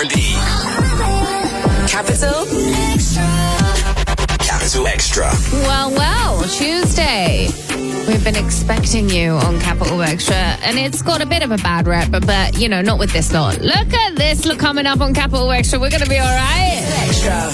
R&B. Capital Extra. Capital Extra. Well, Tuesday. We've been expecting you on Capital Extra, and it's got a bit of a bad rep, but you know, not with this lot. Look at this look coming up on Capital Extra. We're going to be all right. Extra.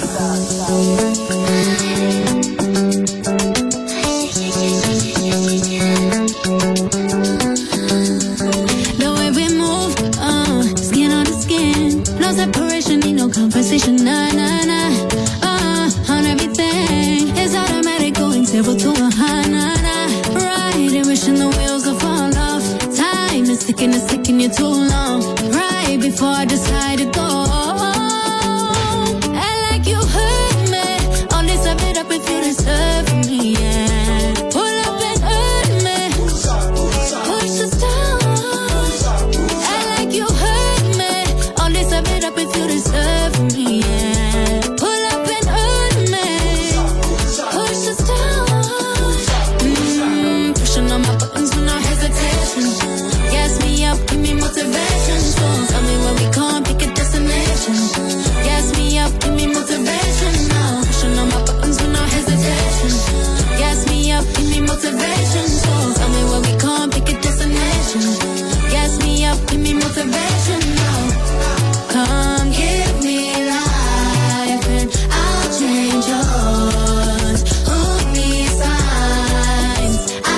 The way we move, skin on the skin, no separation, need no conversation, nah. On everything, it's automatic, going 0 to 100. Wishing the wheels will fall off. Time is ticking, it's taking you too long. Right before I decide to go. And like you heard me, only serve it up if you deserve me, yeah. Pull up and hurt me, push us down. And like you heard me, only serve it up if you deserve me, yeah. Pull up and hurt me, push us down. On my buttons with no hesitation. Gas me up, give me motivation. So tell me where we can't pick a destination. Gas me up, give me motivation. Now pushing on my buttons with no hesitation. Gas me up, give me motivation. So tell me where we can't pick a destination. Gas me up, give me motivation. Now come give me life and I'll change yours. Hold me signs.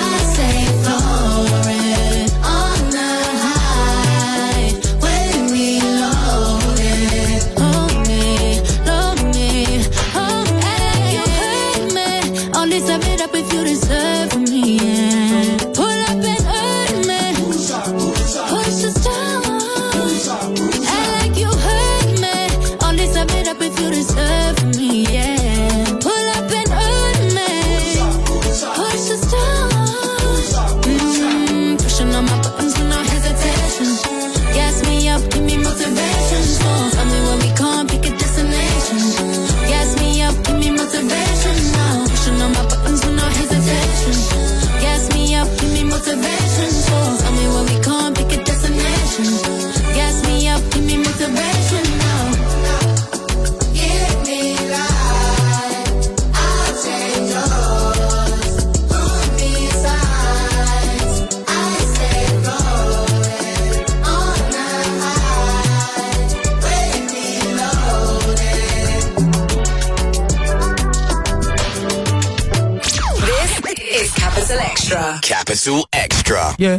Capital Extra. Yeah.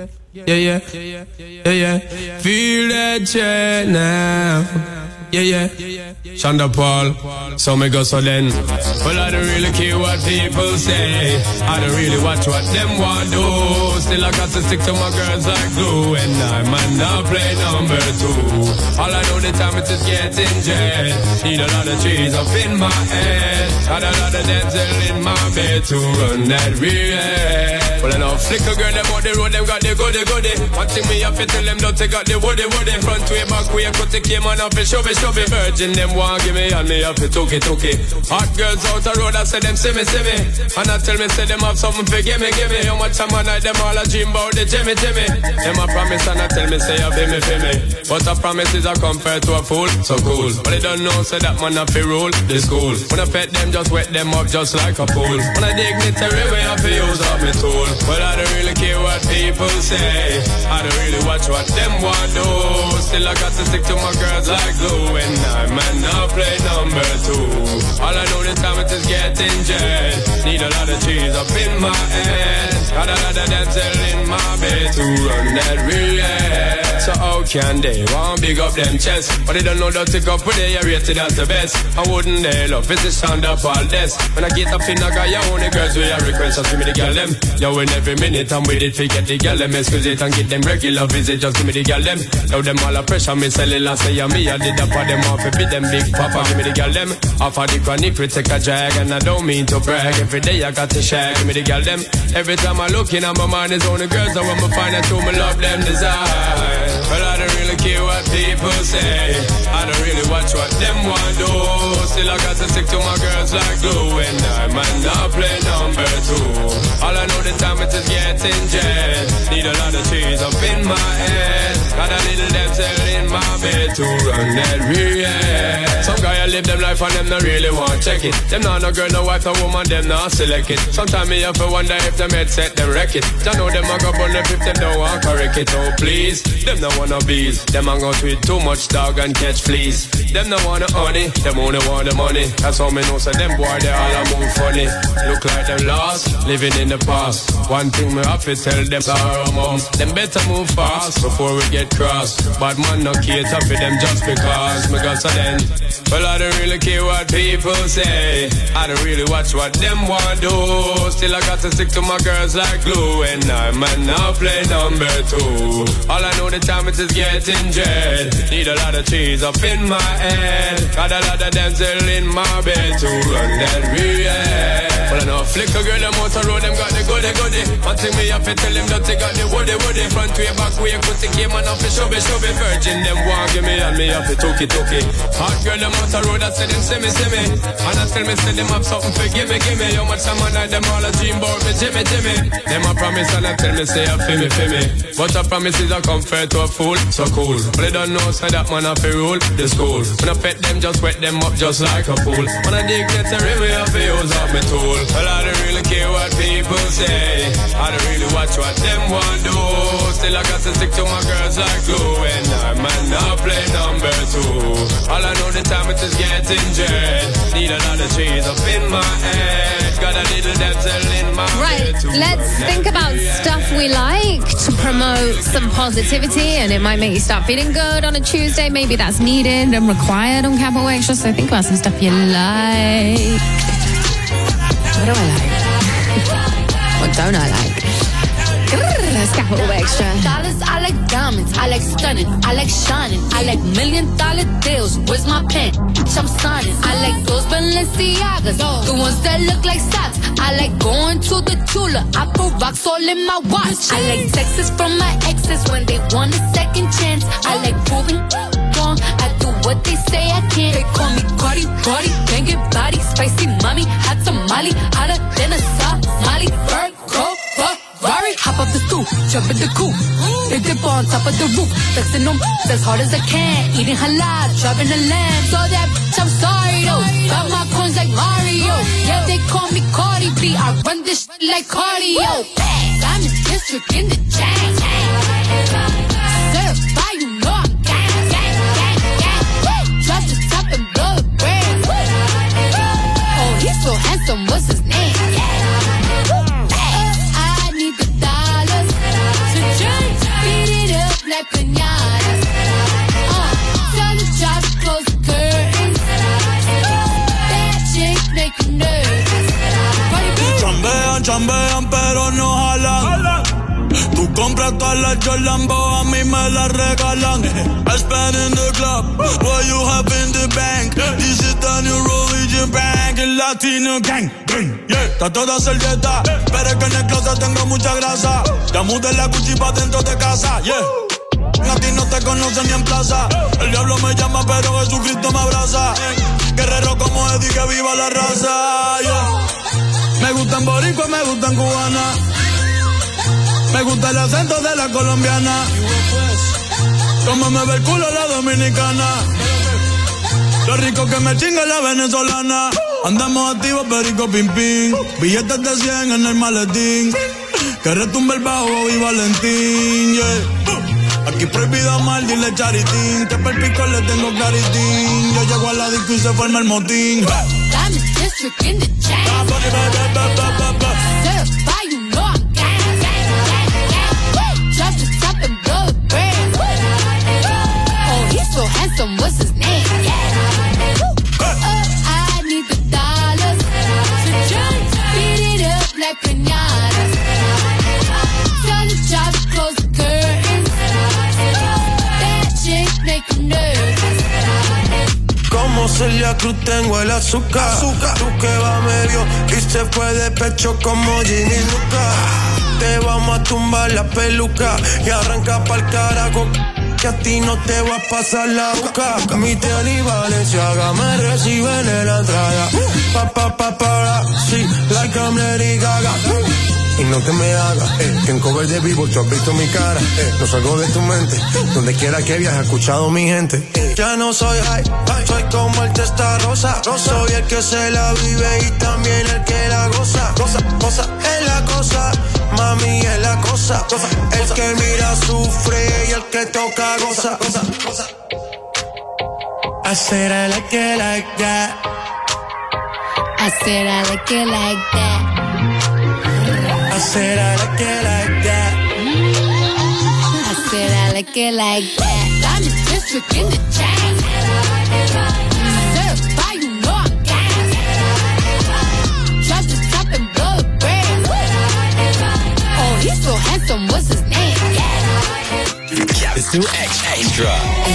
Feel that jet now. Yeah. Shonda Paul, so me go so then. Well, I don't really care what people say. I don't really watch what them want do. Still I got to stick to my girls like glue. And I might not play number 2. All I know the time it is getting jet. Need a lot of trees up in my head. Got a lot of dental in my bed to run that real. Well, I know flicker girl, them on the road, them got the goody. One thing me have to tell them, don't take out the woody. Front way, back way, cut the came on off, show me. Virgin, them want give me, and me have to took it. Hot girls out the road, I say them see me. And I tell me, say them have something for give me. How much time I night, them all a dream about the Jimmy. Them a promise, and I tell me, say, feel me. But a promise is a compared to a fool, so cool. But they don't know, say that man a fi rule the school. When I pet them, just wet them up just like a pool. When I dignitary way, I fi use up my tool. But I don't really care what people say. I don't really watch what them want do. Still I got to stick to my girls like glue. And I might not play number 2. All I know the time it is getting jet. Need a lot of cheese up in my head. Got a lot of dental in my bed to run that relay. So how can they want big up them chest? But they don't know that to go put they are rated as the best. I wouldn't they love is the sound up all this. When I get up in a guy, you only girls with a request. So give me the girl them. Yo, in every minute I'm with it, forget the girl them. Excuse it and get them regular visit. Just give me the girl them. Now them all a pressure me cellular say me. I did up for them off. Beat them big papa, give me the girl them. Off of the chronic we take a drag. And I don't mean to brag. Every day I got to shag. Give me the girl them. Every time I look in at my mind is only girls. I want me find out who me love them desire. But I don't really care what people say. I don't really watch what them want do. Still I got to stick to my girls like glue. And I might not play number two. All I know the time it is getting jet. Need a lot of trees up in my head. Got a little damsel in my bed to run that real. Some guy I live them life and them not really want check it. Them not no girl, no wife, no woman, them not select it. Sometimes me have to wonder if them headset them wreck it. I know them a go bun if them don't want correct it. Oh please, them no wanna bees. Them a go tweet too much dog and catch fleas. Them no wanna honey, them only want the money. That's how me know so them boy they all a move funny. Look like them lost, living in the past. One thing me have to tell them sorrow mom. Them better move fast before we get cross. Bad man no cater for them just because me got so then. Well I don't really care what people say. I don't really watch what them want do. Still I got to stick to my girls like glue. And I might not play number two. All I know the time it is getting jet. Need a lot of cheese up in my head. Got a lot of damsel in my bed to run that real. Well I know flicker girl them out the road. Them got the goody. One thing me have to tell them that they got the woody. Front way, back way, pussy came and off the shove. Virgin them want give me and me have to took it. Hot girl them out the road, I say them see me. And I tell me say them have something for give me. How much time I night them all a dream about me, Jimmy. Them a promise and I tell me say I feel me. But a promise is a comfort to a fool, so cool. But they don't know say that man have to rule the school. When I pet them, just wet them up just like a pool. When I dig get a rim, I have to use up my tool. Well I don't really care what people say. I don't really watch what them want do. Still I got to stick to my girls like glue. And I might not play number two. All I know the time it is getting jet. Need a lot of cheese up in my head. Got a little damsel in my Right, bed. let's think about stuff we like to promote some positivity, and it might make you start feeling good on a Tuesday. Maybe that's needed and required on Capital Extra, so think about some stuff you like. What do I like? What don't I like? It's Capital Extra. Dollars, I like diamonds, I like stunning, I like shining, I like $1 million deals. Where's my pen? Bitch, I'm signing. I like those Balenciagas, the ones that look like socks. I like going to the Tula, I put rocks all in my watch. I like texts from my exes when they want a second chance. I like proving wrong, I do what they say I can't. They call me Cardi, banging body, spicy mommy, hot tamale, hotter than a Somali. Virgo, Ferrari, hop up the stoop, jump in the coupe. They dip on top of the roof, flexing them as hard as I can. Eating halal, driving a lamb. So that bitch, I'm sorry though. Got my coins like Mario. Yeah, they call me Cardi B. I run this shit like cardio. I'm in district in the chain. Certified, you know I'm gang. Drop the top and blow the brand. Oh, he's so handsome, what's his name? Like piñatas. Tell the job to close the curtains. That chick make you nervous. Chambean, pero no jalan. Tú compras todas las Jordan, a mí me las regalan. I spend in the club, what you have in the bank. This is the new religion bank, el Latino gang. Yeah, está toda servieta, pero es que en el closet tengo mucha grasa. Ya mudé la Gucci pa' dentro de casa, yeah. A ti no te conocen ni en plaza. El diablo me llama, pero Jesucristo me abraza. Guerrero como Eddie, que viva la raza, yeah. Me gustan boricua, me gustan cubana. Me gusta el acento de la colombiana. Como me ve el culo la dominicana. Lo rico que me chinga la venezolana. Andamos activos, perico pim pim. Billetes de 100 en el maletín. Que retumbe el bajo y Valentín, yeah. Aquí prohibido amar, dile charitín. Que per pico le tengo claritín. Yo llego a la disco y se forma el motín. I'm the district in the chain. Certified, you know I'm gang. Drop the top and blow the brand. Oh, he's so handsome, what's his name? I need the dollars to just beat it up like piñatas. Tell the job to close the curtains. That chick make you nervous. Como Celia Cruz tengo el azúcar. Tú que va medio y se fue de pecho como Ginny Luca. Te vamos a tumbar la peluca y arranca pa'l carajo. que a ti no te va a pasar la boca. Mi tele y Valenciaga me reciben en la entrada. Sí, like I'm Lady Gaga. Y no te me hagas, que en cover de vivo tú has visto mi cara, no salgo de tu mente, donde quiera que viajes, he escuchado mi gente. Ya no soy high, soy como el Testarossa, soy el que se la vive y también el que la goza. Cosa, es la cosa, mami es la cosa, el que mira sufre y el que toca goza. I said I like it like that. I said I like it like that. I said I like it like that. I said I like it like that. I'm the district in the chain. Certified, you know I'm gas. Drop the top and blow the brand. Oh, he's so handsome, what's his name? Capital Extra.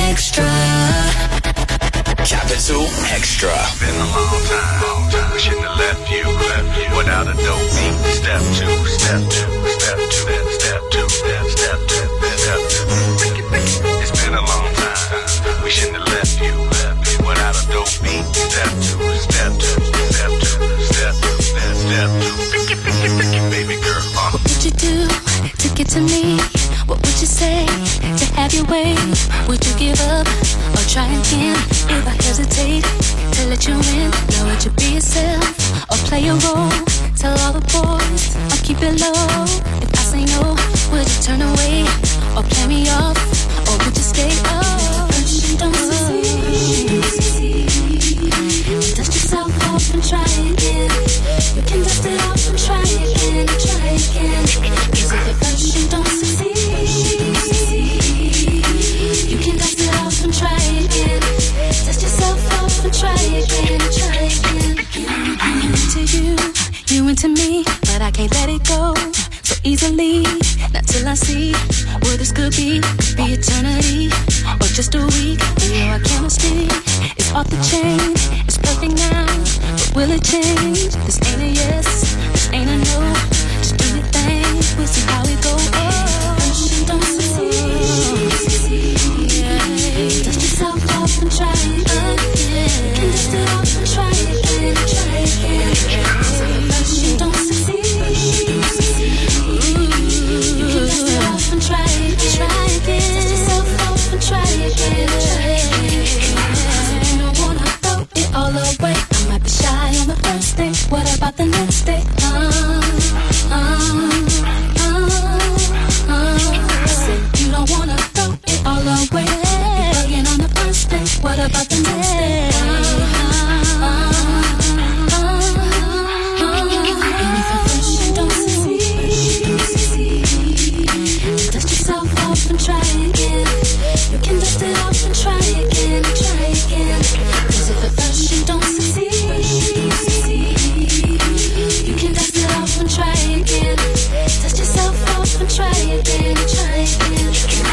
Capital Extra. Been a long time. We shouldn't have left you without a dope beat. Step two, step two, step two, step two, step two, step two. It's been a long time. We shouldn't have left you without a dope beat. Step two, step two, step two, step two, step two. Baby girl, What would you do to get to me? What would you say to have your way? Would you give up or try again? If I hesitate to let you in, now would you be yourself or play a role? Tell all the boys or keep it low. If I say no, would you turn away or play me off? Or would you stay up? Don't succeed. Dust yourself off and try again. You can dust it off and try again, try again. Cause if at first you don't succeed, you can dust it off and try again. Dust yourself off and try again, try again. I'm into you into me, but I can't let it go so easily. Not till I see what this could be eternity or just a week. And your chemistry is off the chain. It's perfect now, but will it change? This ain't a yes, this ain't a no. Just do your thing, we'll see how it goes. Don't succeed. Dust yourself off and try again. You can dust it off and try again, try again. Don't succeed. You can dust it off and try again, try again. Dust yourself off and try again, try again. You don't wanna throw it all away. I might be shy on the first day. What about the next day? I said you don't wanna throw it all away. You're bugging on the first day. What about the next day? And if at first you don't succeed, dust yourself off and try again. You can dust it off and try again, try again. Cause if at first you don't succeed, you can dust it off and try again. Dust yourself off and try again, try again.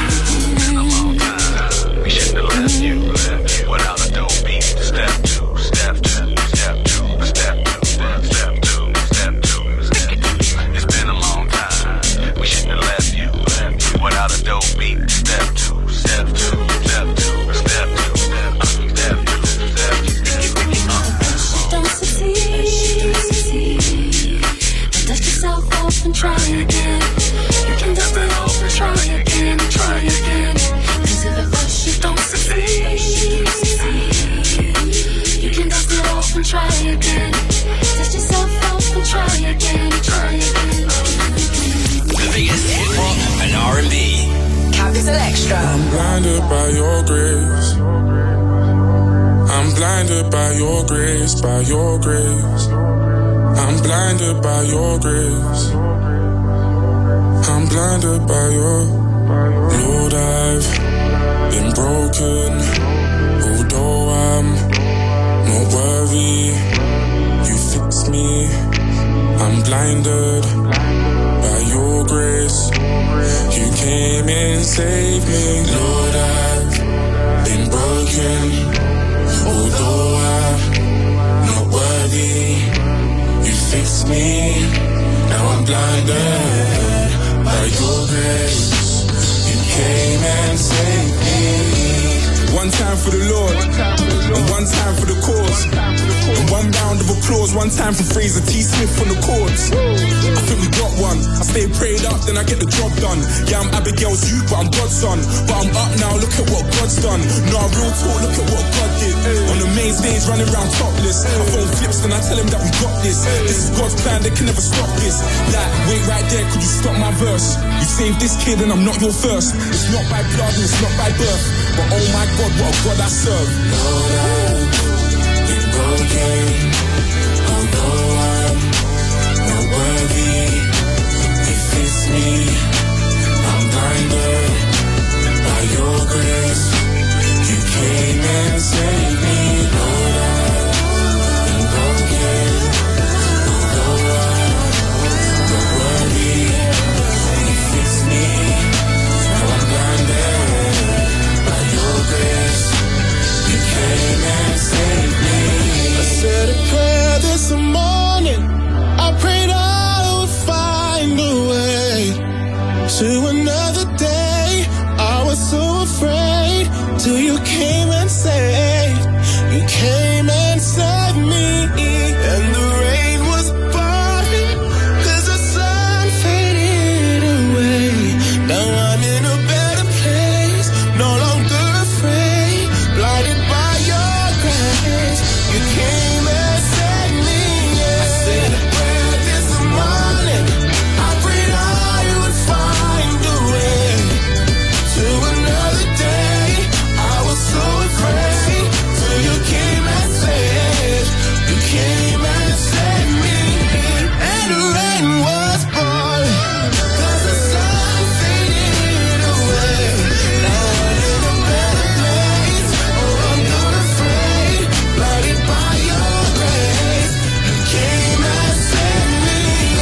we shouldn't have left you without a dope beat. Step two, step two, step two, step two, step two, step two, step two. It's been a long time. We shouldn't have left you without a dope beat. Step two, step two, step two, step two, step two, step two, step two. Don't succeed. Dust yourself off and try again. You can dust it off and try again, try again. Cause if at first you don't succeed, you can dust it off and try again. Dust yourself off and try again, try again. The biggest hip hop and R&B. Capital Extra. I'm blinded by your grace. I'm blinded by your grace, by your grace. I'm blinded by your grace. I'm blinded by your Lord, I've been broken. Although I'm not worthy, you fix me. I'm blinded by your grace. You came and saved me. Lord, I've been broken. Although I'm not worthy, you fix me. Now I'm blinded by your grace. You came and saved me. And one time for the cause. And one round of applause, one time for Fraser T. Smith on the chords. I think we got one. I stay prayed up, then I get the job done. Yeah, I'm Abigail's youth, but I'm God's son. But I'm up now, look at what God's done. Nah, real talk, look at what God did. On the main stage, running around topless. I phone flips, then I tell him that we got this. This is God's plan, they can never stop this. Like, wait right there, could you stop my verse? You saved this kid and I'm not your first. It's not by blood and it's not by birth. But oh my God, what a God I serve. Lord, I've been broken. Although I'm not worthy, it fits me. I'm blinded by your grace. You came and saved me. Lord, I've been broken. Although I'm not worthy, it fits me. Now I'm blinded by your grace. You came and saved me. I said a prayer this morning. I prayed I would find a way to another day. I was so afraid till you came and saved. You came and saved me. And the rain was pouring 'cause the sun faded away. Now I'm in a better place, no longer afraid, blinded by your grace. You came and saved me. I said a prayer this morning. I prayed I would find a way to another day. I was so afraid till you came and saved. You came and saved me. And the rain was pouring 'cause the sun faded away. Now I'm in a better place. Oh, I'm not afraid, blinded by your grace. You came and saved me.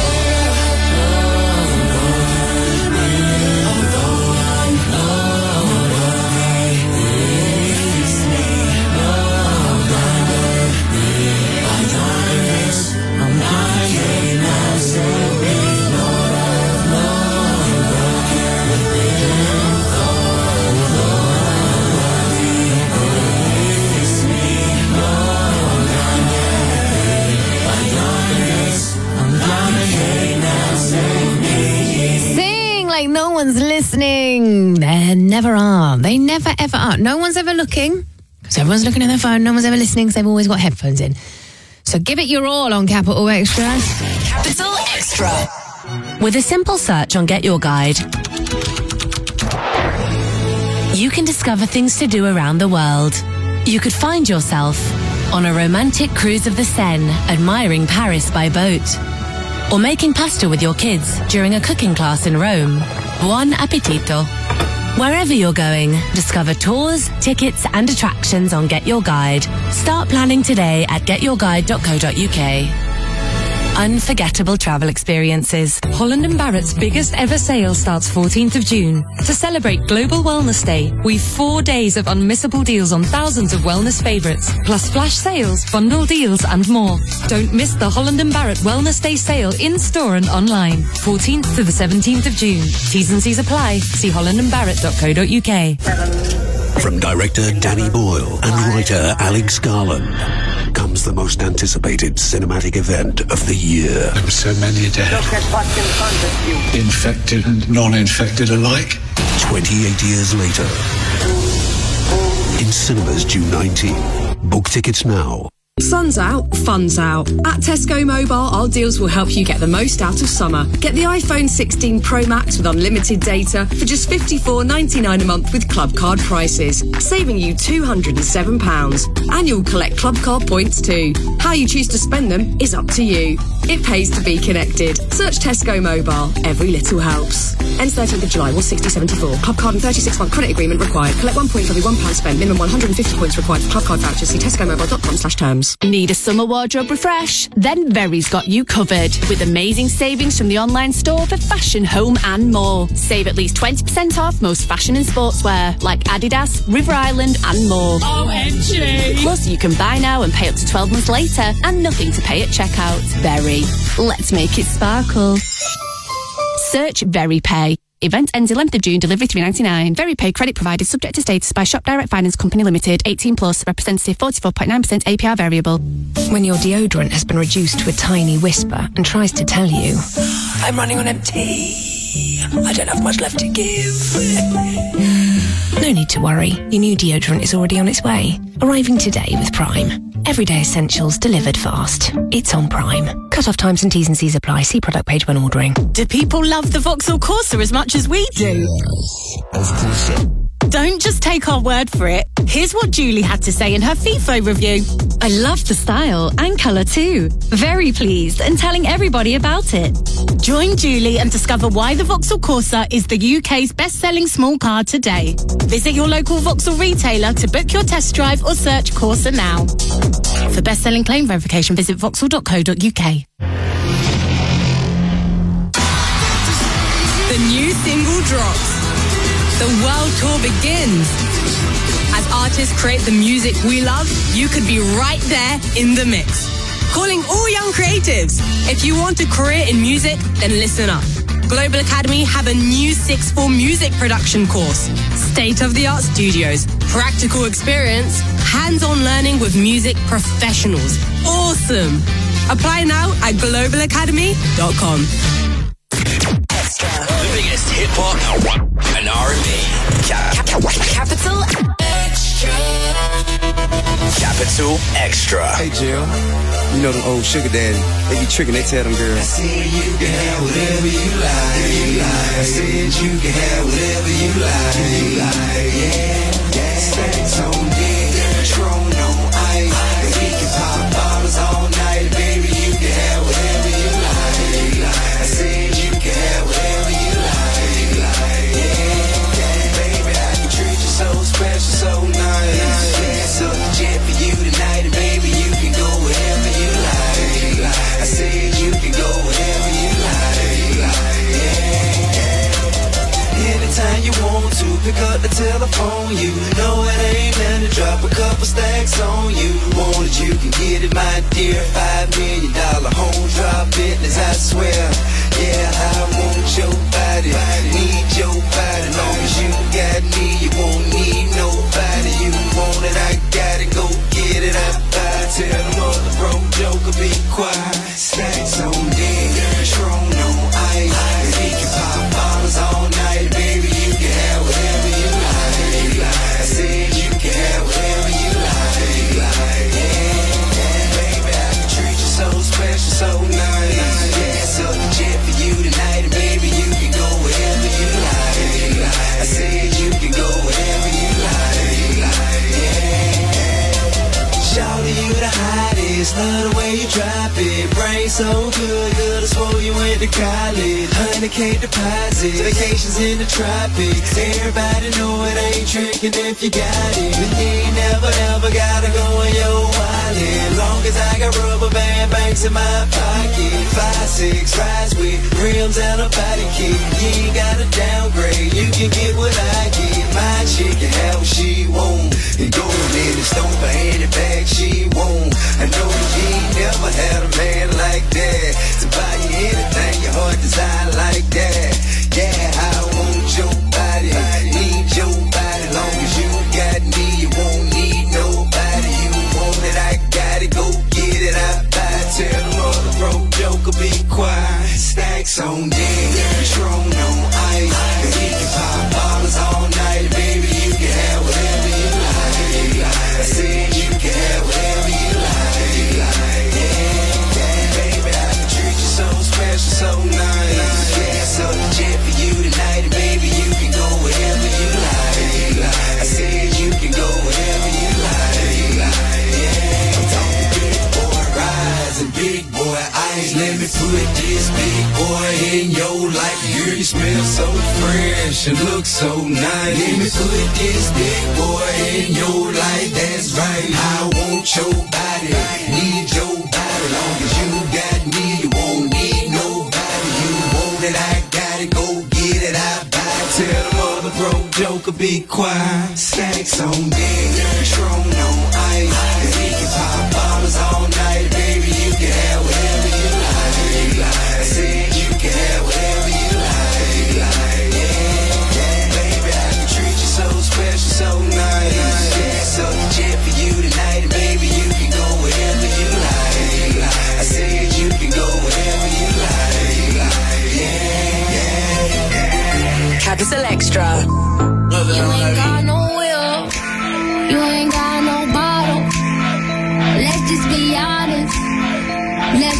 Sing like no one's listening. There never are. They never ever are. No one's ever looking because everyone's looking at their phone. No one's ever listening because they've always got headphones in. So give it your all on Capital Extra. Capital Extra. With a simple search on Get Your Guide, you can discover things to do around the world. You could find yourself on a romantic cruise of the Seine, admiring Paris by boat. Or making pasta with your kids during a cooking class in Rome. Buon appetito. Wherever you're going, discover tours, tickets and attractions on Get Your Guide. Start planning today at getyourguide.co.uk. Unforgettable travel experiences. Holland & Barrett's biggest ever sale starts 14th of June. To celebrate Global Wellness Day, we've 4 days of unmissable deals on thousands of wellness favourites, plus flash sales, bundle deals and more. Don't miss the Holland & Barrett Wellness Day sale in-store and online. 14th to the 17th of June. T's and C's apply. See hollandandbarrett.co.uk. From director Danny Boyle and writer Alex Garland comes the most anticipated cinematic event of the year. There were so many dead. Look at what's in front of you. Infected and non-infected alike. 28 years later. In cinemas June 19. Book tickets now. Sun's out, fun's out. At Tesco Mobile, our deals will help you get the most out of summer. Get the iPhone 16 Pro Max with unlimited data for just £54.99 a month with Club Card prices, saving you £207. And you'll collect Club Card points too. How you choose to spend them is up to you. It pays to be connected. Search Tesco Mobile. Every little helps. Ends 13th of July, 160.74. Club Card and 36-month credit agreement required. Collect 1 point for every £1 spent. Minimum 150 points required for Club Card vouchers. See tescomobile.com/terms. Need a summer wardrobe refresh? Then Very's got you covered with amazing savings from the online store for fashion, home and more. Save at least 20% off most fashion and sportswear like Adidas, River Island and more. OMG! Plus you can buy now and pay up to 12 months later and nothing to pay at checkout. Very. Let's make it sparkle. Search VeryPay. Event ends 11th of June, delivery $3.99. Very pay credit provided subject to status by Shop Direct Finance Company Limited, 18 plus, representative 44.9% APR variable. When your deodorant has been reduced to a tiny whisper and tries to tell you, I'm running on empty, I don't have much left to give. No need to worry, your new deodorant is already on its way. Arriving today with Prime. Everyday essentials delivered fast. It's on Prime. Cut-off times and T's and C's apply. See product page when ordering. Do people love the Vauxhall Corsa as much as we do? Of course. Don't just take our word for it. Here's what Julie had to say in her FIFO review. I love the style and colour too. Very pleased and telling everybody about it. Join Julie and discover why the Vauxhall Corsa is the UK's best-selling small car today. Visit your local Vauxhall retailer to book your test drive or search Corsa now. For best-selling claim verification, visit vauxhall.co.uk. The new single drops. The world tour begins. As artists create the music we love, you could be right there in the mix. Calling all young creatives. If you want a career in music, then listen up. Global Academy have a new 6th form music production course. State-of-the-art studios, practical experience, hands-on learning with music professionals. Awesome! Apply now at globalacademy.com. The biggest hip hop and R&B. Capital Extra. Capital Extra. Hey Jill, you know them old sugar daddy. They be tricking. They tell them girls. I said you can have whatever you like. I said you can have whatever you like. Yeah, stacks on deck, Patron on ice. We can pop bottles all night, baby. You can have whatever you like. I said you can have whatever you like. Yeah, baby, I can treat you so special, so nice. Gas up the jet for you tonight, and baby, you can go wherever you like. I said you can go wherever you like. Yeah. Anytime you want to, pick up the telephone. You know it ain't nothing to drop a couple stacks on you. Want it, you can get it, my dear. $5 million home drop business, I swear. Yeah, I want your body, need your body. Long as you got me, you won't need nobody. You want it, I got it, go get it, I buy it. Tell the mother broke joker, be quiet. Stacks on deck, Patron on ice. We can pop bottles all night, baby. You can have whatever you like. I said you can have whatever you like. Yeah, baby, I can treat you so special, so nice. Gas up the jet for you tonight, and baby, you can go wherever you like. I said you can go wherever you like. Yeah. Shawty, you the hottest, love the way you drop it. Brain so good, I swore you went to college. 100K deposit, vacations in the tropics. Everybody know it ain't tricking if you got it. But you ain't never ever gotta go in your wallet. Long as I got rubber band banks in my pocket. 5-6 rides with rims and a body kit. You ain't gotta downgrade, you can get what I get. My chick can have what she want, and go in the store for any bag she want. I know you ain't never had a man like that to buy you anything your heart desire like that. Yeah, I want your body, need your body. Long as you got me, you won't need nobody. You want it, I got it, go get it, I buy it. Tell the mother broke joker, be quiet. Stacks on deck, Patron on ice. And we can pop bottles all night, baby. You can have whatever you like. I said you can have whatever you like. Yeah, baby, I can treat you so special, so nice. Gas up the jet for you tonight, and baby, you can go wherever you like. I said you can go wherever you like. Yeah, I'm talking big boy rides and big boy ice. Let me put this big boy in your life. Girl, you smell so fresh and look so nice. Let me put this big boy in your life. That's right, I want your body, need your body. Long as you got me, you won't need nobody. You want it, I got it, go get it, I buy it. Tell the mother broke joker, be quiet. Stacks on deck, Patron on ice. And we can pop bottles all night, baby. You can have whatever you like. I said you can have whatever you like. Yeah,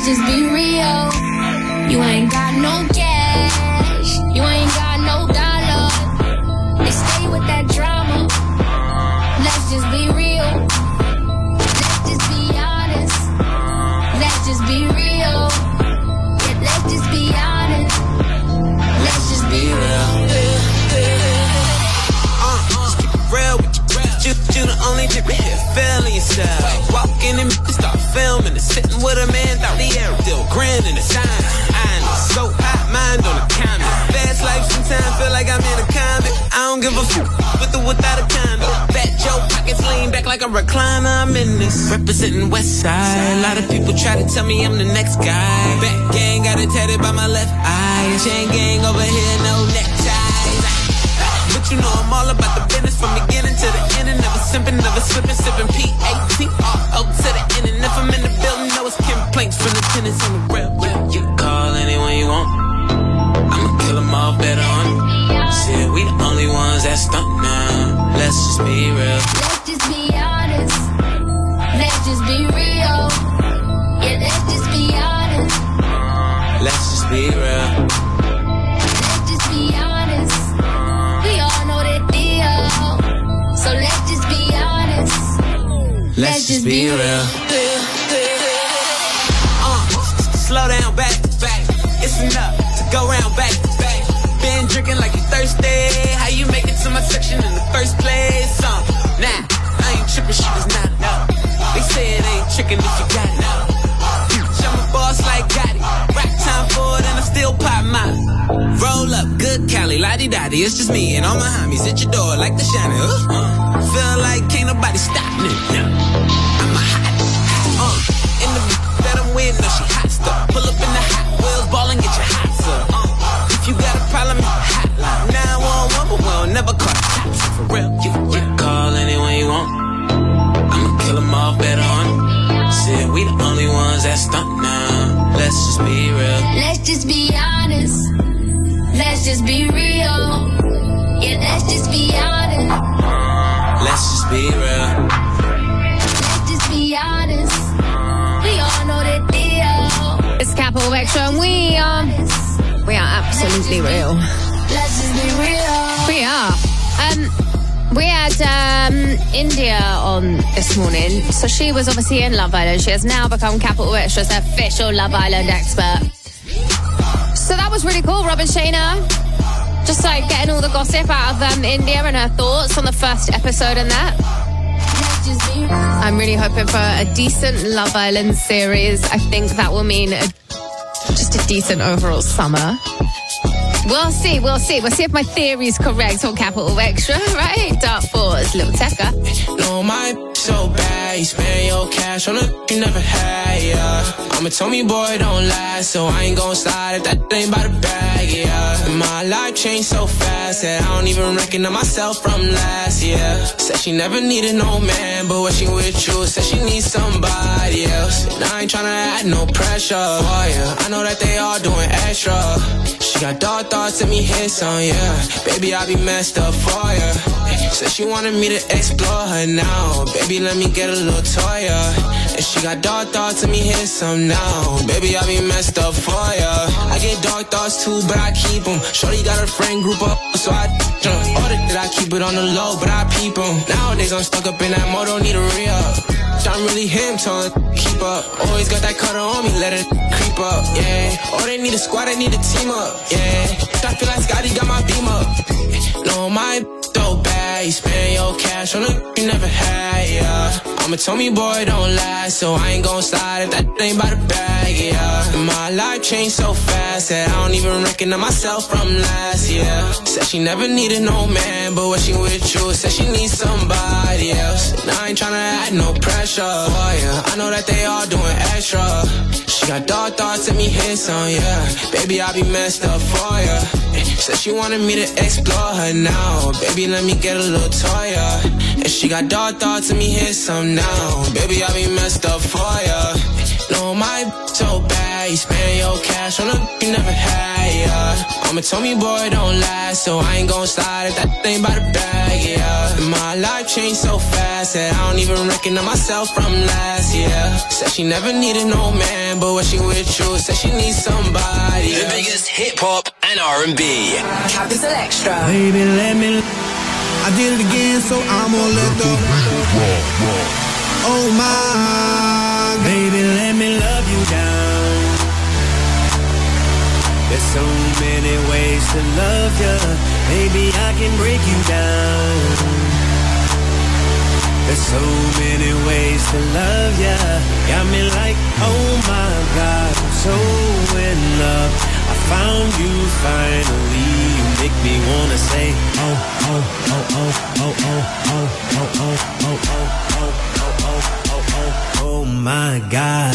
just be real. You ain't got no cash. You ain't got no dollar. They stay with that drama. Let's just be real. Let's just be honest. Let's just be real. Yeah, let's just be honest. Let's just be real. Just keep it real with you. You the only chick that hit feeling yourself. Walking in, start filming and sitting with a man, thought the air still grinning the sign. I'm so hot, mind on the comment. Fast life sometimes feel like I'm in a comic. I don't give a fuck with or without a condom. Fat Joe pockets lean back like a recliner. I'm in this representing West Side. A lot of people try to tell me I'm the next guy. Back gang got it tatted by my left eye. Chain gang over here, no neckties. But you know I'm all about the business from beginning to the end. And never simping, never slipping, sipping P-A-T-R-O to the end. And if I'm in the building, know it's complaints from the tenants on the real. You can call anyone you want. I'ma kill them all better on. Shit, we the only ones that stunt now. Let's just be real. Let's just be honest. Let's just be real. Yeah, let's just be honest. Let's just be real. Let's just be honest. We all know that deal. So let's just be honest. Let's just be real. Slow down, back to back. It's enough to go round back to back. Been drinking like you thirsty. How you make it to my section in the first place? Nah, I ain't tripping, she does not know. They say it ain't tricking if you got it. I'm a boss like Gotti. Rap time for it and I still pop mine. Roll up, good Cali, la-di-da-di. It's just me and all my homies at your door like the shining. Feel like can't nobody stop me. I'm a hot. In the that I'm with, no, she hot stuff. Pull up in the Hot Wheels, ball and get your hot up. If you got a problem, hotline 911, but we'll never call the cops. For real, you can call anyone you want. I'ma kill them all better on. Shit, we the only ones that stunt now. Let's just be real. Let's just be honest. Let's just be real. Yeah, let's just be honest. Let's just be real. Let's just be honest. We all know that deal. It's Capital Extra and we are absolutely real. Let's just be real. We are. We had India on this morning. So she was obviously in Love Island. She has now become Capital Extra's official Love Island expert. So that was really cool, Robin Shayna. Just like getting all the gossip out of India and her thoughts on the first episode and that. I'm really hoping for a decent Love Island series. I think that will mean just a decent overall summer. We'll see. We'll see if my theory's correct on Capital Extra, right? Dark Force, Little Tekka. No, my so bad. You spend your cash on a you never had, yeah. I'm a Tommy boy, don't lie, so I ain't gon' slide if that ain't by the bag, yeah. My life changed so fast that I don't even recognize myself from last year. Said she never needed no man, but when she with you, said she needs somebody else. And I ain't tryna add no pressure for ya. I know that they all doing extra. She got dark thoughts and me hit some, yeah. Baby, I be messed up for ya. Said she wanted me to explore her now. Baby, let me get a little toy, yeah. And she got dark thoughts and me hit some now. Baby, I be messed up for ya. I get dark thoughts too, but I keep them. Shorty got her friend group up, so I jump. Order that I keep it on the low, but I peep them. Nowadays I'm stuck up in that mode, don't need a re-up. I'm really him, telling keep up. Always got that cutter on me, let it creep up, yeah. Oh, they need a squad, they need a team up, yeah. I feel like Scotty got my beam up. No, my so bad, you spend your cash on a you never had, yeah. I'm a Tommy boy, don't lie, so I ain't gon' slide if that ain't by the bag, yeah. And my life changed so fast that I don't even recognize myself from last year. Said she never needed no man, but when she with you, said she needs somebody else. And I ain't tryna add no pressure, oh yeah. I know that they all doing extra. She got dark thoughts and me hit some, yeah. Baby, I be messed up for ya. Said she wanted me to explore her now. Baby, let me get a little toy, yeah. And she got dark thoughts and me hit some now. Baby, I be messed up for ya. No, want my so bad. You spend your cash on a you never had, yeah. Mama told me, boy, don't last, so I ain't gon' slide if that thing by the bag, yeah. My life changed so fast that I don't even recognize myself from last year. Said she never needed no man, but when she with you, said she needs somebody. The biggest hip hop and R&B. Capital Extra. Baby, let me. I did it again, so I'm gonna let the. Oh my, baby, let me love you down. There's so many ways to love you. Baby, I can break you down. There's so many ways to love ya. Got me like, oh my God, I'm so in love. I found you finally. You make me wanna say, oh, oh, oh, oh, oh, oh, oh, oh, oh, oh, oh, oh, oh, oh, oh, oh my God.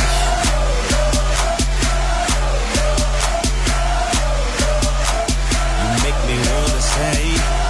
You make me wanna say,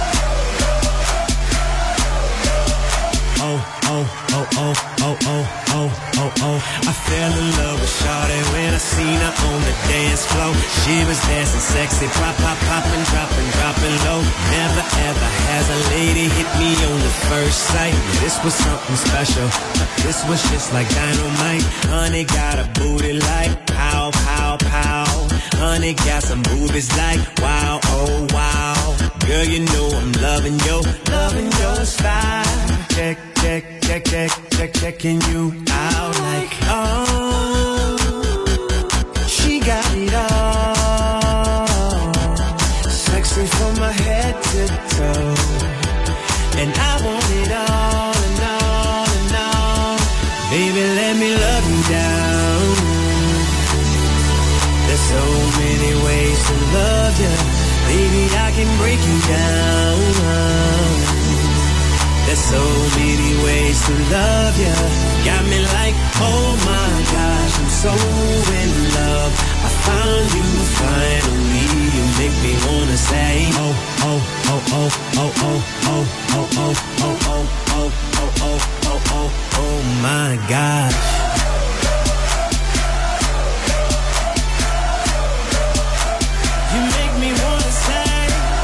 oh, oh, oh, oh, oh, oh, oh, oh, oh. I fell in love with Shawty when I seen her on the dance floor. She was dancing sexy, pop, pop, poppin', dropping, dropping low. Never ever has a lady hit me on the first sight. This was something special. This was just like dynamite. Honey got a booty like pow, pow, pow. Honey got some boobies like wow, oh wow. Girl, you know I'm loving your style. Check, check, check, check, check, checking you out like, oh, she got it all. Sexy from my head to toe. And I want it all and all and all. Baby, let me love you down. There's so many ways to love you. Baby, I can break you down. There's so many ways to love ya. Got me like, oh my gosh, I'm so in love. I found you finally. You make me wanna say, oh, oh, oh, oh, oh, oh, oh, oh, oh, oh, oh, oh, oh, oh, oh, oh, oh my God. You make me wanna say,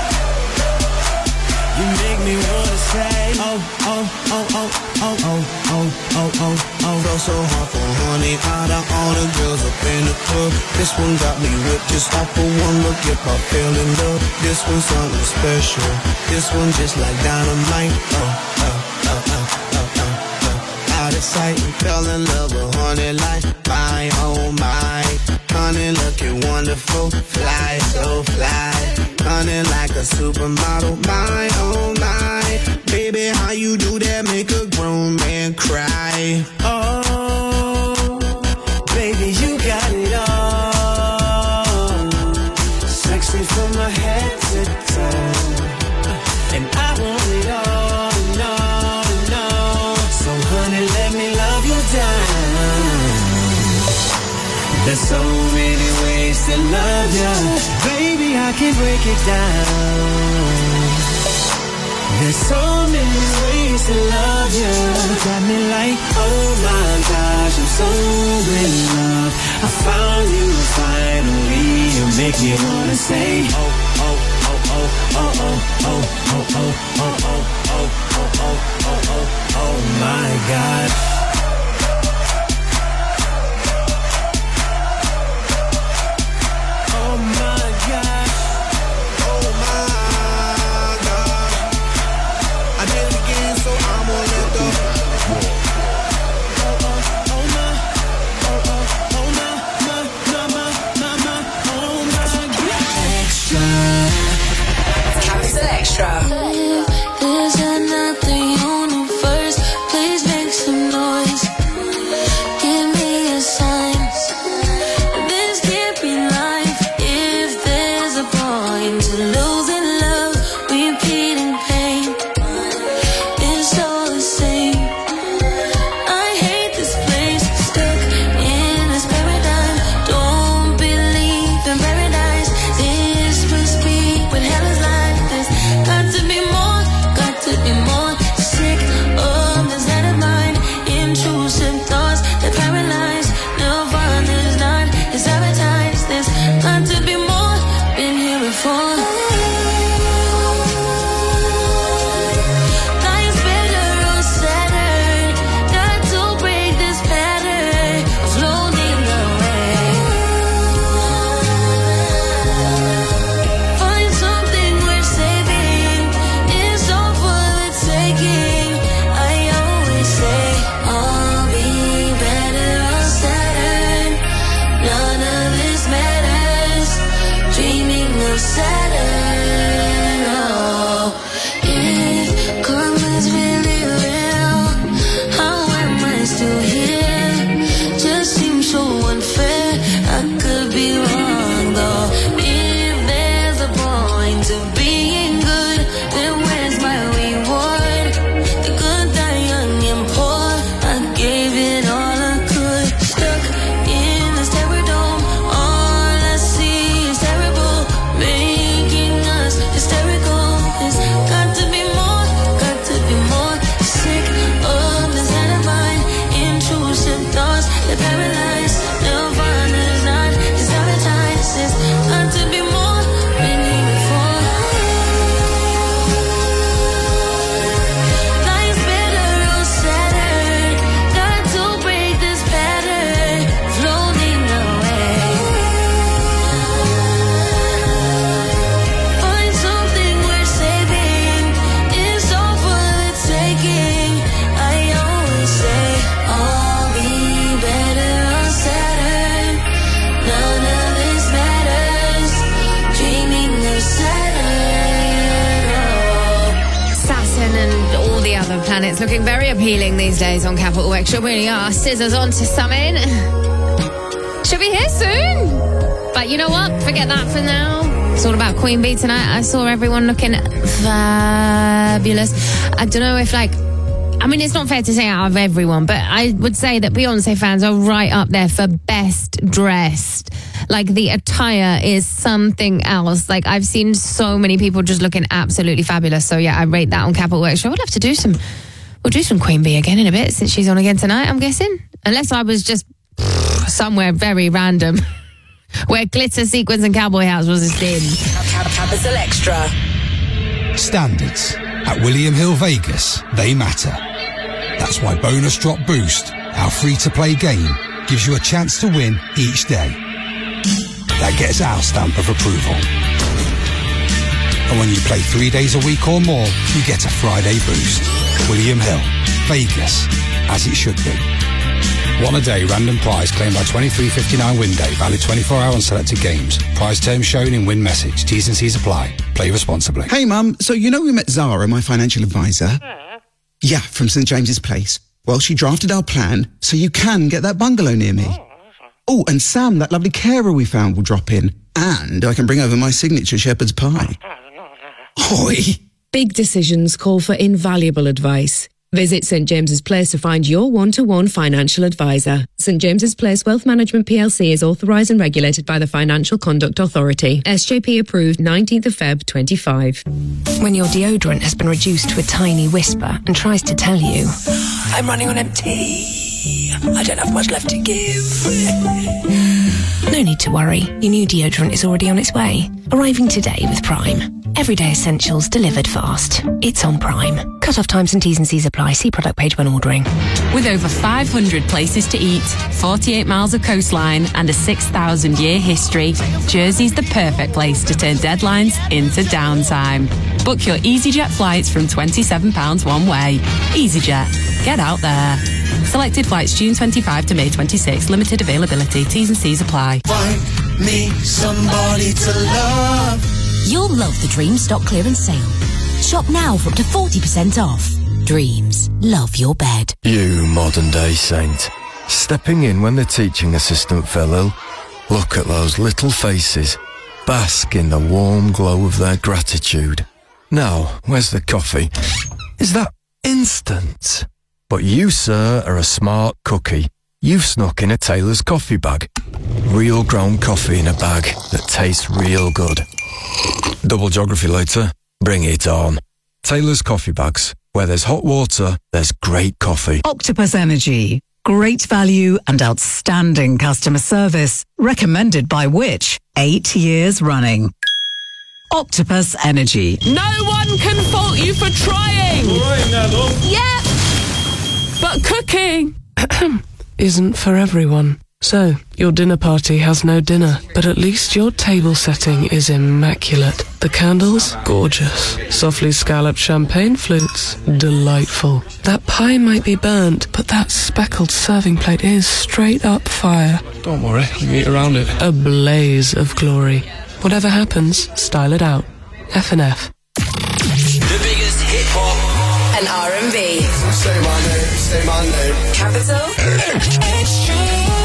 you make me wanna say, oh, oh, oh, oh, oh, oh, oh, oh, oh, oh. Felt so hard for honey, out of all the girls up in the club. This one got me whipped just off of one look. If I fell in love, this one's something special. This one just like dynamite. Oh, oh, oh, oh, oh, oh, oh. Out of sight and fell in love with honey like my, oh my. Honey looking wonderful, fly, so fly. Honey like a supermodel, my, oh my. Baby, how you do that, make a grown man cry. Oh, baby, you got it all. Sexy from my head to toe. And I want it all, and all, and all. So honey, let me love you down. There's so many ways to love ya. Baby, I can break it down. There's so many ways to love you. Got me like, oh my gosh, I'm so in love. I found you finally. You make me wanna say, oh, oh, oh, oh, oh, oh, oh, oh, oh, oh, oh, oh, oh, oh, oh, oh, oh my God. There's another universe. Please make some noise. giving all I could. Stuck in the stereo dome. All I see is terrible, making us hysterical. There's got to be more, got to be more. Sick of the state of mind, intrusive thoughts that paralyze. Nirvana is not desabotage. There's got to be more, been here before. Life's better on Saturn. Got to break this pattern, floating away. Find something worth saving. It's all for the taking. I always say, all be better on Saturn. None of this matters. Dreaming of Saturn and all the other planets looking very appealing these days on Capital Extra. We really are. Scissors on to summon. Should be here soon. But you know what? Forget that for now. It's all about Queen Bee tonight. I saw everyone looking fabulous. I don't know if I mean, it's not fair to say out of everyone, but I would say that Beyonce fans are right up there for best dressed. Like, the attire is something else. Like, I've seen so many people just looking absolutely fabulous. So yeah, I rate that on Capital Extra. We'll have to do some Queen Bee again in a bit, since she's on again tonight, I'm guessing. Unless I was just somewhere very random where glitter, sequins and cowboy hats was a thing. Capital Extra. Standards. At William Hill Vegas, they matter. That's why Bonus Drop Boost, our free-to-play game, gives you a chance to win each day. That gets our stamp of approval. And when you play 3 days a week or more, you get a Friday boost. William Hill, Vegas, as it should be. One a day random prize claimed by 23.59 win day, valid 24 hour on selected games. Prize terms shown in win message. T's and C's apply. Play responsibly. Hey Mum, so you know we met Zara, my financial advisor? Yeah, from St James's Place. Well, she drafted our plan so you can get that bungalow near me. Oh, and Sam, that lovely carer we found, will drop in. And I can bring over my signature shepherd's pie. Hoi! Big decisions call for invaluable advice. Visit St James's Place to find your one-to-one financial advisor. St James's Place Wealth Management PLC is authorised and regulated by the Financial Conduct Authority. SJP approved 19th of Feb 25. When your deodorant has been reduced to a tiny whisper and tries to tell you, I'm running on empty, I don't have much left to give. No need to worry. Your new deodorant is already on its way. Arriving today with Prime. Everyday essentials delivered fast. It's on Prime. Cut-off times and T's and C's apply. See product page when ordering. With over 500 places to eat, 48 miles of coastline and a 6,000-year history, Jersey's the perfect place to turn deadlines into downtime. Book your EasyJet flights from £27 one way. EasyJet. Get out there. Selected flights June 25 to May 26. Limited availability. T's and C's apply. Find me somebody to love. You'll love the Dreams stock clearance sale. Shop now for up to 40% off. Dreams. Love your bed. You modern day saint. Stepping in when the teaching assistant fell ill. Look at those little faces. Bask in the warm glow of their gratitude. Now, where's the coffee? Is that instant? But you, sir, are a smart cookie. You've snuck in a Taylor's coffee bag. Real ground coffee in a bag that tastes real good. Double geography later. Bring it on. Taylor's coffee bags. Where there's hot water, there's great coffee. Octopus Energy. Great value and outstanding customer service. Recommended by which? 8 years running. Octopus Energy. No one can fault you for trying. Yep. But cooking isn't for everyone. So, your dinner party has no dinner, but at least your table setting is immaculate. The candles, gorgeous. Softly scalloped champagne flutes, delightful. That pie might be burnt, but that speckled serving plate is straight up fire. Don't worry, we can eat around it. A blaze of glory. Whatever happens, style it out. F&F. The biggest hip-hop and R&B. Say my name. Capital Extra.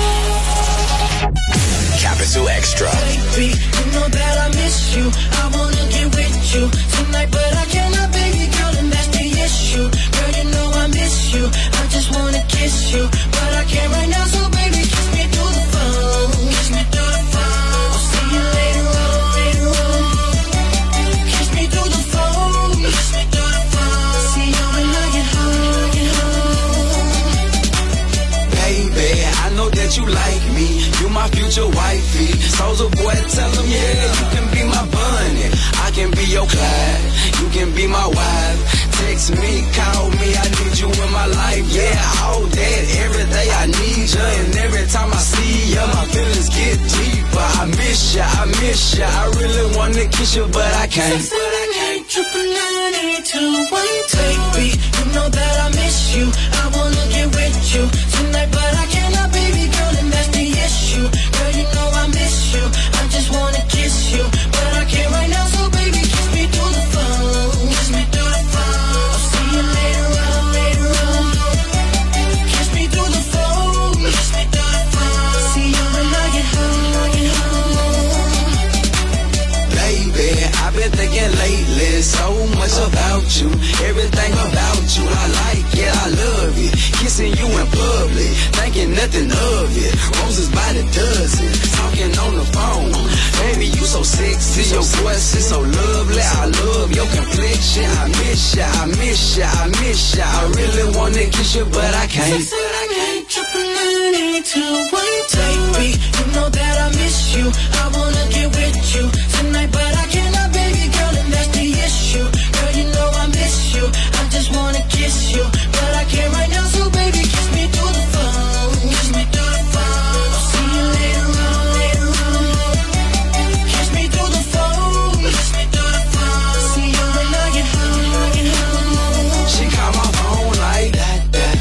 Capital Extra. Baby, you know that I miss you. I wanna get with you tonight, but I cannot, baby girl, and that's the issue. Girl, you know I miss you. I just wanna kiss you, but that you like me. You my future wifey. Soulja Boy, tell him, yeah, you can be my bunny. I can be your Clyde. You can be my wife. Text me, call me, I need you in my life. Yeah, all that, every day I need you. And every time I see you, my feelings get deeper. I miss ya, I miss ya. I really wanna kiss you, but I can't. But I can't. 99921. Take me, you know that I miss you. I wanna get with you tonight, but I cannot, baby girl, and that's the issue. Girl, you know I miss you. I just wanna kiss you, but I can't right now. So baby, kiss me through the phone. Kiss me through the phone. I'll see you later on, later on. Kiss me through the phone. Kiss me through the phone. See you when I get home. Baby, I've been thinking lately so much about you. Everything about you, I like it, I love it. Kissing you in public, thinking nothing of it. Roses by the dozen, talking on the phone. Baby, you so sexy, your voice is so lovely. I love your complexion. I miss ya, I miss ya, I miss ya. I really wanna kiss you, but I can't. But I can't. 99921. Take me, you know that I miss you. I wanna get with you tonight, but I cannot, baby girl, and that's the issue. Girl, you know I miss you. I just wanna kiss you, but I can't right now. So baby, kiss me through the phone. Kiss me through the phone. I'll see you later on, later on. Kiss me through the phone. Kiss me through the phone. See you when I get home. She called my phone like that.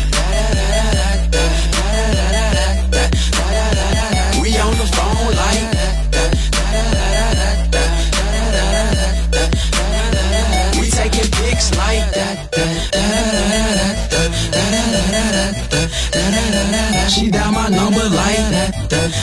We on the phone like that. We taking pics like that. She dial my number like that.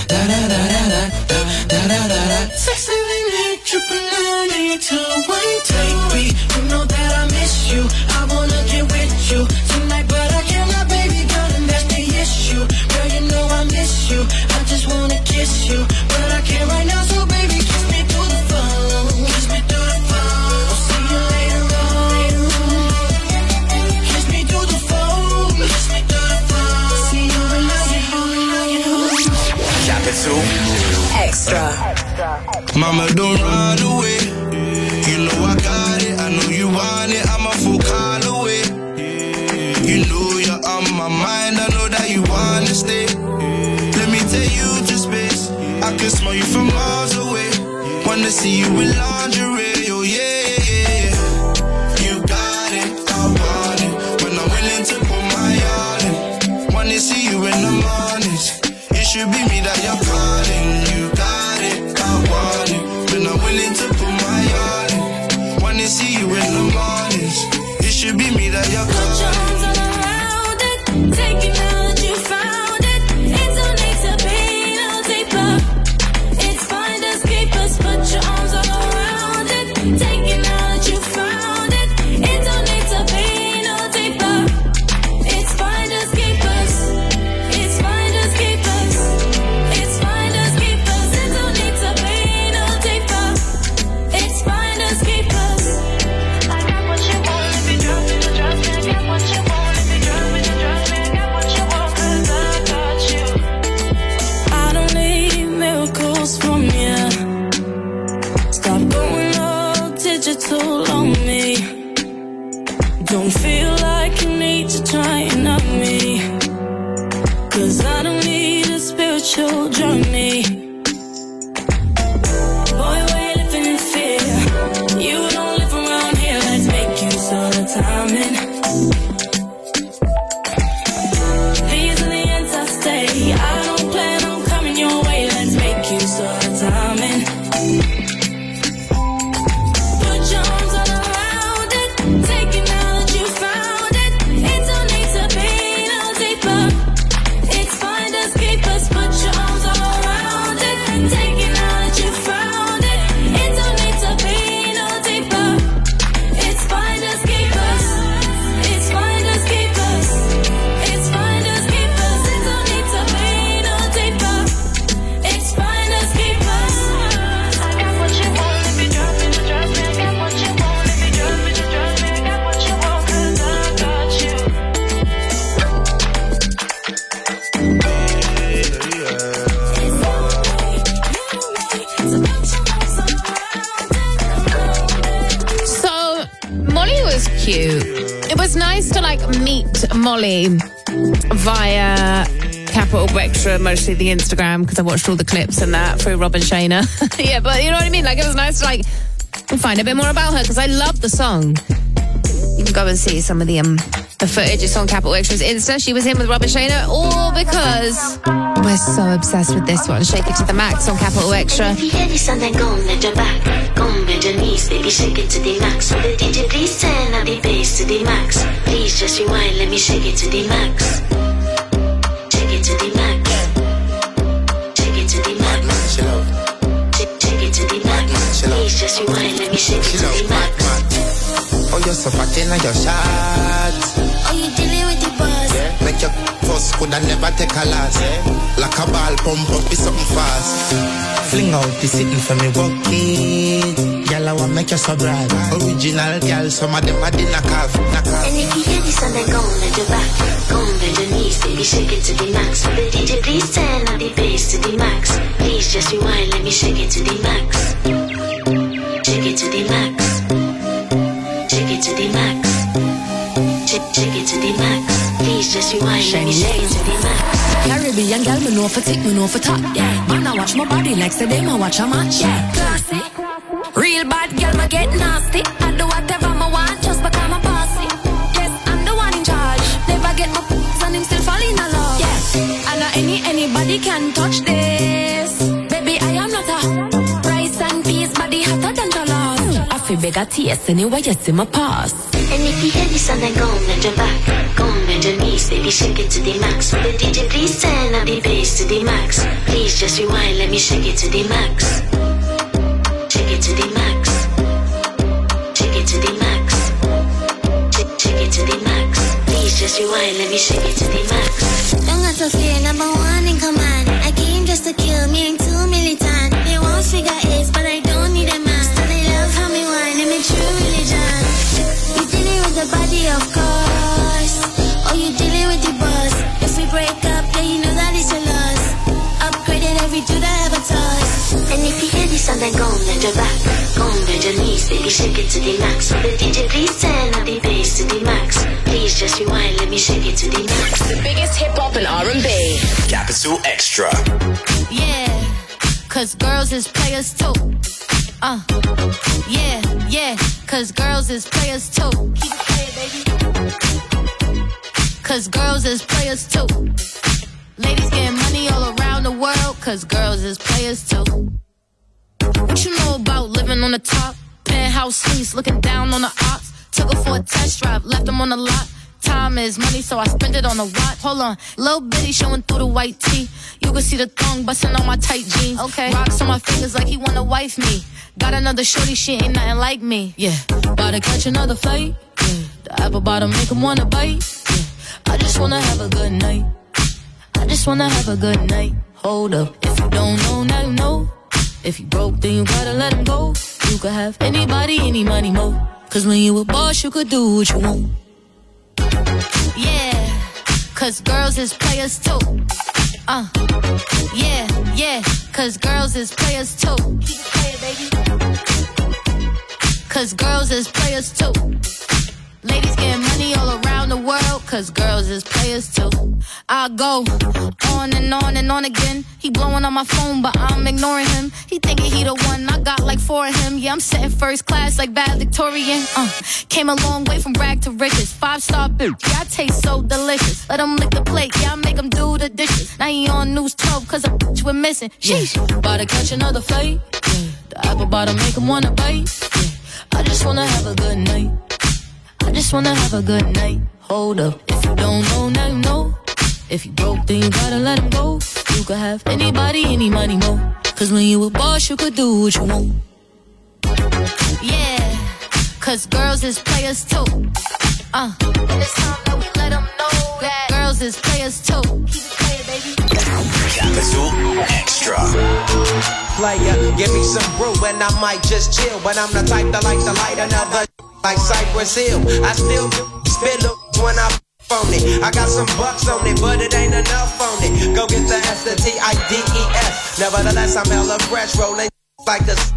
678-999-821. Take me, you know that I miss you. I wanna get with you tonight, but I cannot, baby girl, and that's the issue. Girl, you know I miss you. I just wanna kiss you, but I can't right now. So baby, kiss me through the phone. Kiss me through the phone. I'll see you later on, later on. Kiss me through the phone. Kiss me through the phone. See you when I get home. Capital Extra. Mama, don't run away. You know I got it. I know you want it. I'm a full call away. You know you're on my mind. I know that you wanna stay. Let me take you to space. I can smell you from miles away. Wanna see you in lingerie. Oh yeah, yeah, yeah. You got it. I want it. When I'm willing to put my all in. Wanna see you in the mornings. It should be me that you're calling. You got it. I want it. When I'm willing to put my all in. Wanna see you in the mornings. It should be me that you're calling. Put your arms all around it. Take it now that you found it. It don't need to be no deeper. It's fine, just keep us. Put your arms all around it. Take it now that you found it. It don't need to be no deeper. It's fine, just keep us. It's fine, just keep us. It's fine, just keep us. It don't need to be no deeper. It's fine, just keep us. I got what you want. If you drop me, then drop me. I got what you want. If you drop me, then drop me. I got what you want. 'Cause I got you. I don't need miracles from you. Stop going all digital on me. Don't feel like you need to try and up me. 'Cause I don't need a spiritual journey. Boy, we're living in fear. You don't live around here. Let's make use of the timing. These are the ends I stay. I don't plan on coming your way. Let's make use of the timing. Put your arms all around it. Take it now that you found it. It don't need to be no deeper. It's fine, just keep us. Put your arms all around it. meet Molly via Capital Extra, mostly the Instagram, because I watched all the clips and that through Robin Shayner. Yeah, but you know what I mean? Like, it was nice to find a bit more about her, because I love the song. You can go and see some of the footage. It's on Capital Extra's Insta. She was in with Robin Shayner, all because we're so obsessed with this one. Shake It to the Max on Capital Extra. If you hear this and then go and bend your back, go and bend your knees, baby, shake it to the max. So the DJ please turn up the bass to the max. Please just rewind, let me shake it to the max. Shake it to the max. Shake it to the max. Shake it to the max. Please just rewind, let me shake it to the max. Oh, you're so fat in your shot. Oh, you dealing with the buzz? Yeah. Make your first could I never take a last. Yeah. Like a ball pump up, be something fast. Fling out the sitting for me, walk it. Girl, I want make you so bright. Original girl, some of them are the knockoff. And if you hear this and then go and bend your back, go and bend your knees, baby, shake it to the max. So the DJ please turn up the bass to the max. Please just rewind, let me shake it to the max. Shake it to the max. Shake it to the max. Shake it to the max. Please just rewind, let me shake it to the max. Caribbean girl, me know for tick, me know for top. Yeah, man, I watch my body like say them, I watch a match. Yeah, classy. Real bad girl, me get nasty. I do whatever I want, just because I'm a bossy. Yes, I'm the one in charge. Never get my p***s and him still fall in love. Yeah, and anybody can touch this. Baby, I am not a rice and peas, body hotter than jollof. I feel bigger taste anyway, you see my pass. And if you hear this and then go and bend your back, go and bend your knees, baby, shake it to the max. So the DJ please turn up the bass to the max. Please just rewind, let me shake it to the max. Shake it to the max. Shake it to the max. Shake it to the max. Please just rewind, let me shake it to the max. Don't got to fear, number one in command. I came just to kill me, ain't too militant. They won't figure eight, but I don't need a man. Still they love how me whine, and me true religion. You dealing with the body, of course. Or you dealing with the boss. If we break up, then you know that it's a loss. Upgraded every dude I ever touched. And if you hear this and then go and bend your back, go and bend your knees, baby, shake it to the max. So the DJ please turn up the bass to the max. Please just rewind, let me shake it to the max. The biggest hip hop and R&B. Capital Extra. Yeah, cause girls is players too. Yeah, cause girls is players too. Keep it playing, baby. Cause girls is players too. Ladies getting money all around the world, cause girls is players too. What you know about living on the top? Penthouse suites, looking down on the ops. Took her for a test drive, left them on the lot. Time is money, so I spend it on a watch. Hold on, little bitty showing through the white tee. You can see the thong busting on my tight jeans. Okay, rocks on my fingers like he wanna wife me. Got another shorty, she ain't nothing like me. Yeah, about to catch another flight. Yeah, the apple bottom make him wanna bite. Yeah, I just wanna have a good night. I just wanna have a good night. Hold up, if you don't know, now you know. If you broke, then you gotta let him go. You could have anybody, any money, mo. Cause when you a boss, you could do what you want. Yeah, cause girls is players too. Yeah, cause girls is players too. Keep it playing, baby. Cause girls is players too. Ladies getting money all around the world, cause girls is players too. I go on and on and on again. He blowing on my phone, but I'm ignoring him. He thinking he the one, I got like 4 of him. Yeah, I'm sitting first class like valedictorian. Came a long way from rag to riches. 5-star bitch, yeah, I taste so delicious. Let him lick the plate, yeah, I make him do the dishes. Now he on News 12, cause a bitch we're missing. Sheesh, about to catch another flight. Yeah, the apple bottom make him wanna bite. Yeah, I just wanna have a good night. I just wanna have a good night. Hold up, if you don't know, now you know. If you broke, then you gotta let him go. You could have anybody, any money, mo. Cause when you a boss, you could do what you want. Yeah, cause girls is players too. And it's time that we let them know that girls is players too. Keep it playing, baby. Capital Extra. Player, give me some brew and I might just chill. But I'm the type that like to light another like Cypress Hill. I still spit when I on it. I got some bucks on it, but it ain't enough on it. Go get the S, the T-I-D-E-S. Nevertheless, I'm hella fresh, rolling like the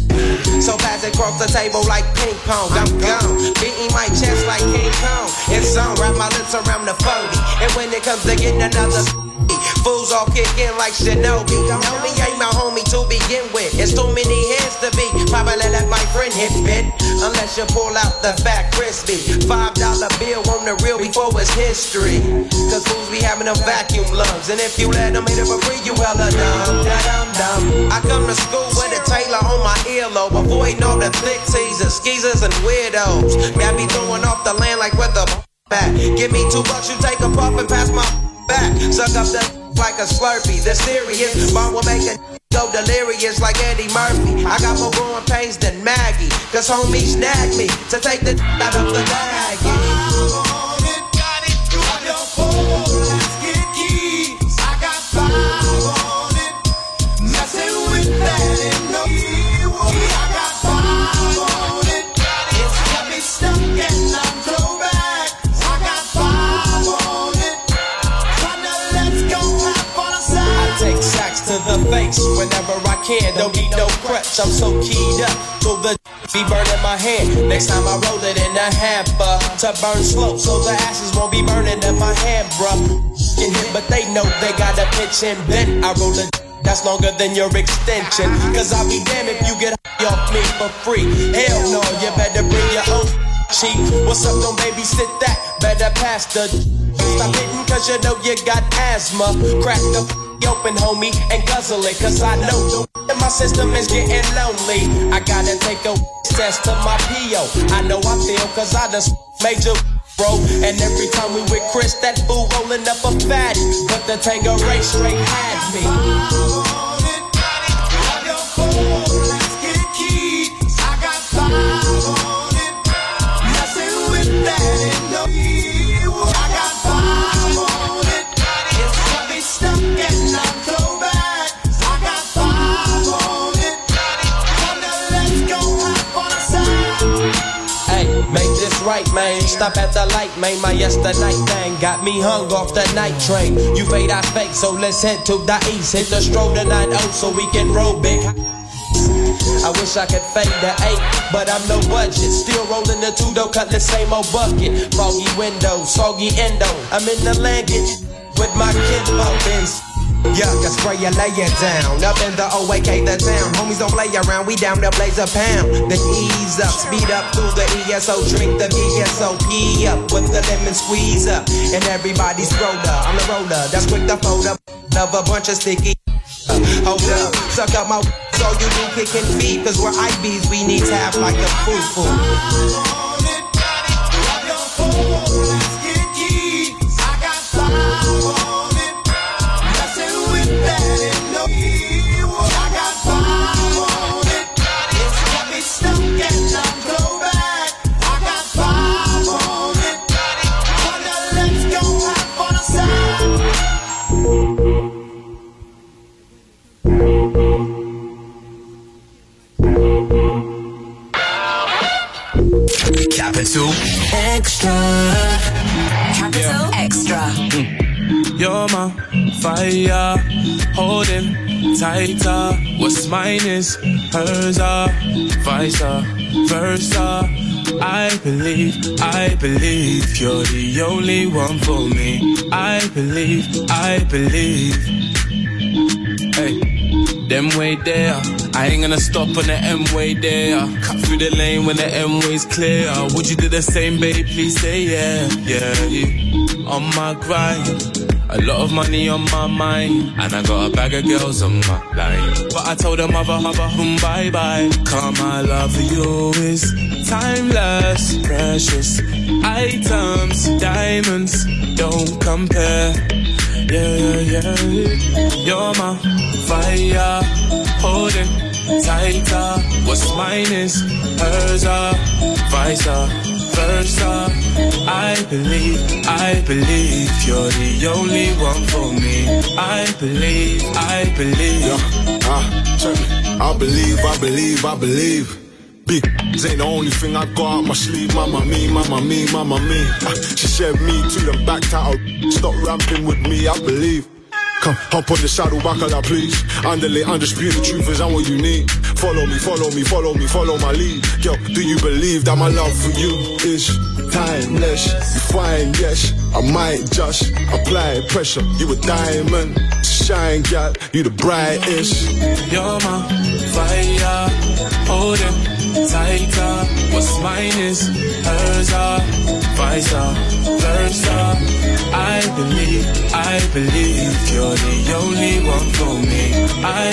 So pass it across the table like ping pong. I'm gone, beating my chest like King Kong. It's on, wrap my lips around the 40. And when it comes to getting another fools all kick in like Shinobi. Homie ain't my homie to begin with. It's too many hands to beat. Probably let my friend hit bit. Unless you pull out the fat crispy $5 bill on the real before it's history. Cause fools be having them vacuum lungs. And if you let them hit it for free, you hella dumb. I come to school with a Taylor on my earlobe. Avoiding all the thick teasers, skeezers, and weirdos. Got me throwing off the land like with the back. Give me $2, you take a puff and pass my back. Suck up the like a Slurpee. The serious bomb will make a go delirious like Eddie Murphy. I got more growing pains than Maggie. Cause homie snagged me to take the out of the baggie. To the face whenever I can, don't need no crutch, I'm so keyed up, so the be burning my hand, next time I roll it in a hamper, to burn slow, so the ashes won't be burning in my hand, bruh, get hit, but they know they got a pitch and bent, I roll a that's longer than your extension, cause I'll be damned if you get off me for free, hell no, you better bring your own cheap, what's up, don't babysit that, better pass the stop hitting cause you know you got asthma, crack the open, homie, and guzzle it, cause I know that my system is getting lonely. I gotta take a test to my P.O. I know I feel, cause I done made you, bro. And every time we with Chris, that fool rolling up a fatty. But the Tangeray straight had me. Right, man, stop at the light, man. My yesterday thing got me hung off the night train. You fade, I fake, so let's head to the east. Hit the stroll to 9-0 so we can roll big. I wish I could fade the 8, but I'm no budget. Still rolling the 2 though, cut the same old bucket. Foggy windows, soggy endo. I'm in the land with my kinfolk. Yuck, I spray you, lay it down. Up in the OAK, the town. Homies don't play around, we down to blaze a pound. Then ease up, speed up through the ESO. Drink the VSOP up with the lemon squeeze up. And everybody's roller, I'm the roller. That's quick to fold up of a bunch of sticky. Hold up, suck up my so you do kicking feet. Cause we're IBs, we need to have like a foo-foo. Capital Extra. Capital Extra. You're my fire, holding tighter. What's mine is hers, vice versa. I believe you're the only one for me. I believe. Hey. Them way there, I ain't gonna stop on the M-way there. Cut through the lane when the M-way's clear. Would you do the same, babe? Please say yeah. On my grind, a lot of money on my mind, and I got a bag of girls on my line. But I told her mother, bye-bye. Cause my love for you is timeless, precious items, diamonds, don't compare. Yeah. You're my fire, holding tighter. What's mine is hers, vice versa. I believe you're the only one for me. I believe. Check me. I believe. Big ain't the only thing I got up my sleeve. Mama me. She said me to them back out. Stop ramping with me, I believe. Come, hop on the saddle, bacala, please. Underlay, undisputed truth is I'm what you need. Follow me, follow me, follow me, follow my lead. Yo, do you believe that my love for you is timeless? You fine, yes. I might just apply pressure. You a diamond, shine, gal. You the brightest. You're my fire, holding tighter. What's mine is hers, vice versa. I believe you're the only one for me. I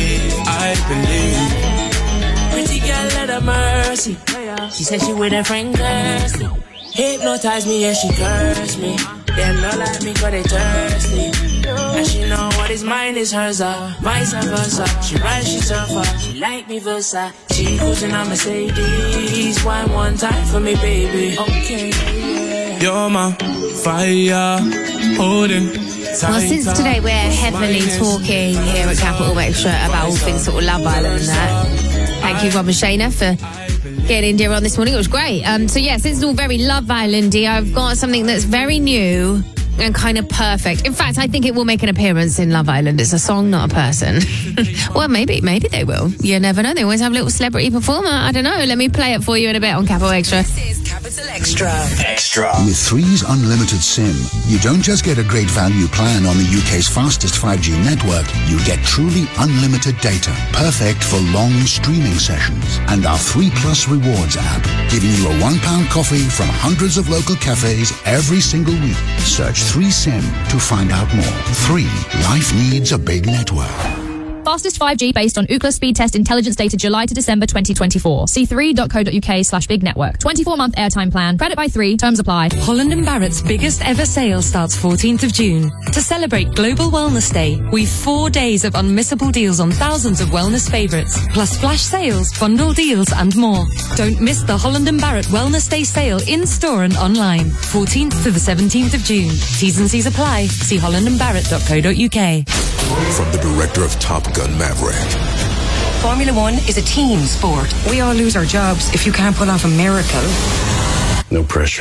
believe. Pretty girl, let her mercy. She said she with her friend Kirsty. Hypnotize me and she curse me. Them not like me cause they thirsty. And she know what is mine is hers, vice versa. She ride, she surfer, she like me versa. She cruising on Mercedes. Wine one time for me, baby. Okay. You're my fire, holding tighter. Well, since today we're heavily talking here at Capital Extra about all things sort of Love Island and that. Thank you, Robin Shayner, for getting in here on this morning. It was great. So yeah, since it's all very Love Island-y, I've got something that's very new and kind of perfect. In fact, I think it will make an appearance in Love Island. It's a song, not a person. Well, maybe they will. You never know. They always have a little celebrity performer. I don't know. Let me play it for you in a bit on Capital Extra. This is Capital Extra. With Three's unlimited SIM, you don't just get a great value plan on the UK's fastest 5G network, you get truly unlimited data, perfect for long streaming sessions. And our 3 Plus Rewards app, giving you a £1 coffee from hundreds of local cafes every single week. Search 3SIM to find out more. 3. Life needs a big network. Fastest 5G based on Ookla speed test intelligence data July to December 2024. See 3.co.uk/big network. 24-month airtime plan. Credit by 3. Terms apply. Holland & Barrett's biggest ever sale starts 14th of June. To celebrate Global Wellness Day, we've 4 days of unmissable deals on thousands of wellness favourites, plus flash sales, bundle deals and more. Don't miss the Holland & Barrett Wellness Day sale in-store and online. 14th to the 17th of June. T's and C's apply. See hollandandbarrett.co.uk. From the director of Top Gun Maverick. Formula One is a team sport. We all lose our jobs if you can't pull off a miracle. No pressure.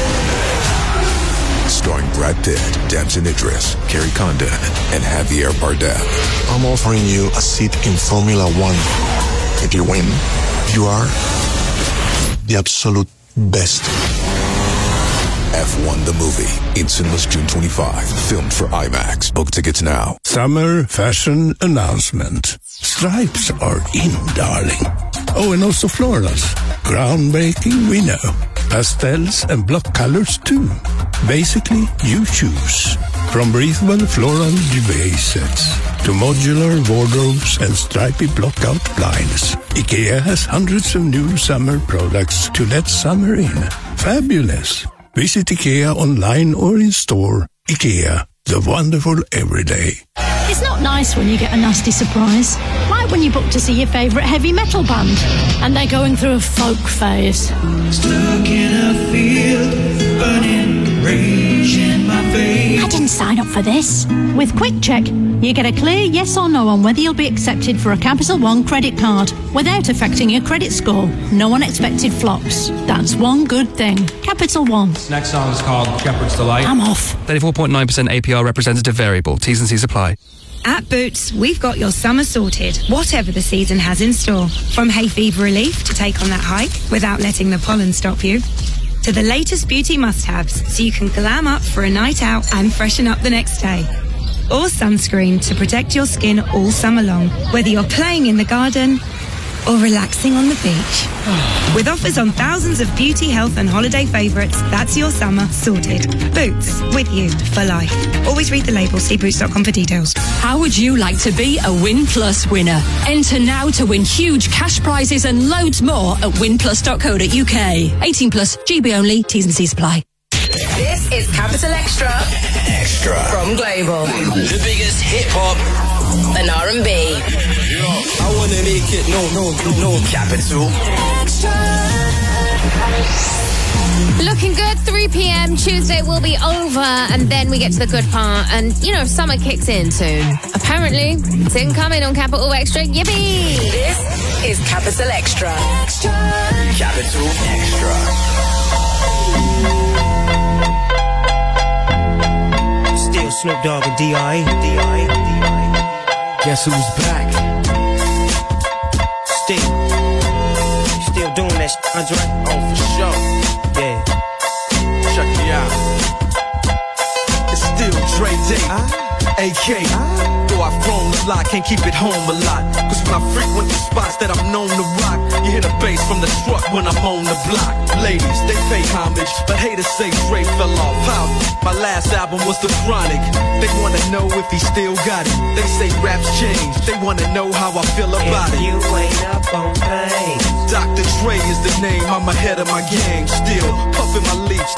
Starring Brad Pitt, Damson Idris, Carrie Condon, and Javier Bardem. I'm offering you a seat in Formula One. If you win, you are the absolute best. F1 the movie. In cinemas June 25. Filmed for IMAX. Book tickets now. Summer fashion announcement. Stripes are in, darling. Oh, and also florals. Groundbreaking, we know. Pastels and block colors too. Basically, you choose. From breathable floral duvet sets to modular wardrobes and stripy block-out blinds, IKEA has hundreds of new summer products to let summer in. Fabulous. Visit IKEA online or in store. IKEA, the wonderful everyday. It's not nice when you get a nasty surprise. Like when you book to see your favourite heavy metal band and they're going through a folk phase. Stuck in a field, burning rage in my veins. I didn't sign up for this. With Quick Check, you get a clear yes or no on whether you'll be accepted for a Capital One credit card without affecting your credit score. No unexpected flops. That's one good thing. Capital One. This next song is called Shepherd's Delight. I'm off. 34.9% APR representative variable. T's and C's apply. At Boots, we've got your summer sorted, whatever the season has in store. From hay fever relief to take on that hike without letting the pollen stop you, to the latest beauty must-haves so you can glam up for a night out and freshen up the next day. Or sunscreen to protect your skin all summer long, whether you're playing in the garden or relaxing on the beach. With offers on thousands of beauty, health and holiday favourites, that's your summer sorted. Boots, with you for life. Always read the label, see boots.com for details. How would you like to be a Win Plus winner? Enter now to win huge cash prizes and loads more at winplus.co.uk. 18 plus, GB only, T's and C's apply. This is Capital Extra. Extra. From Global. The biggest hip-hop and R&B. I wanna make it no Capital Extra. Looking good. 3 p.m. Tuesday will be over, and then we get to the good part. And, you know, summer kicks in soon. Apparently, it's incoming on Capital Extra. Yippee! This is Capital Extra. Extra. Capital Extra. Still Yo, Snoop Dogg and D.I. Guess who's back? Still doing that shit, Andre? Oh, for sure. Yeah. Check me out. It's still Dre Day, AK. Though I've grown a lot, can't keep it home a lot. Cause when I frequent the spots that I'm known to rock, you hear the bass from the truck when I'm on the block. Ladies, they pay homage, but haters say Dre fell off. How? My last album was The Chronic. They wanna know if he still got it. They say raps change, they wanna know how I feel about it. You ain't up on things. Dr. Dre is the name, I'm ahead of my game. Still puffin' my leaf.